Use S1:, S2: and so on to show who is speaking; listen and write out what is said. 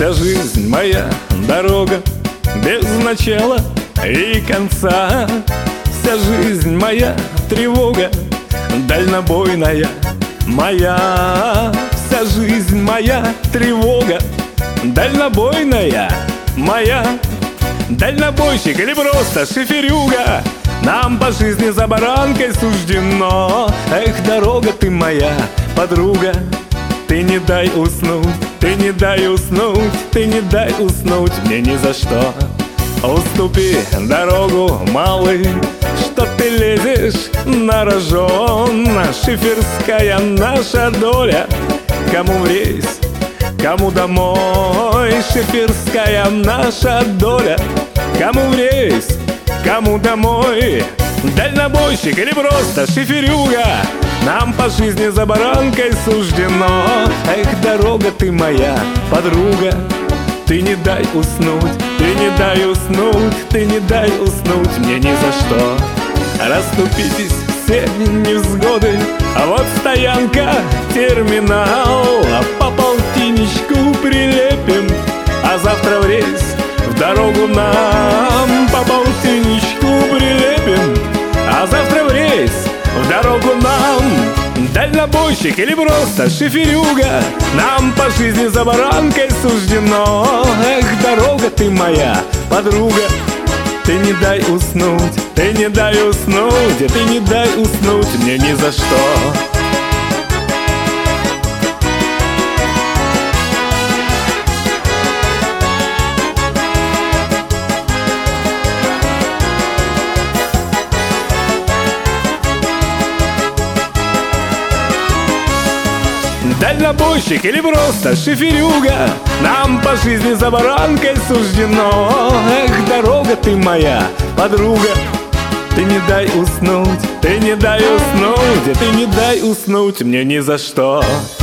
S1: Вся жизнь моя дорога без начала и конца. Вся жизнь моя тревога дальнобойная моя. Вся жизнь моя тревога дальнобойная моя. Дальнобойщик или просто шиферюга, нам по жизни за баранкой суждено. Эх, дорога ты моя подруга, ты не дай уснуть, ты не дай уснуть, ты не дай уснуть мне ни за что. Уступи дорогу, малый, что ты лезешь на рожон. Шиферская наша доля, кому в рейс, кому домой. Шиферская наша доля, кому в рейс, кому домой. Дальнобойщик или просто шиферюга, нам по жизни за баранкой суждено. Эх, дорога ты моя подруга, ты не дай уснуть, ты не дай уснуть, ты не дай уснуть мне ни за что. Расступитесь все невзгоды, а вот стоянка, терминал. А по полтинничку прилепим, а завтра в рейс, в дорогу нам. По полтинничку прилепим, а завтра в рейс, в дорогу нам. Дальнобойщик или просто шиферюга, нам по жизни за баранкой суждено. Эх, дорога ты моя подруга, ты не дай уснуть, ты не дай уснуть, ты не дай уснуть мне ни за что. Дальнобойщик или просто шиферюга, нам по жизни за баранкой суждено. Эх, дорога ты моя подруга, ты не дай уснуть, ты не дай уснуть, ты не дай уснуть мне ни за что.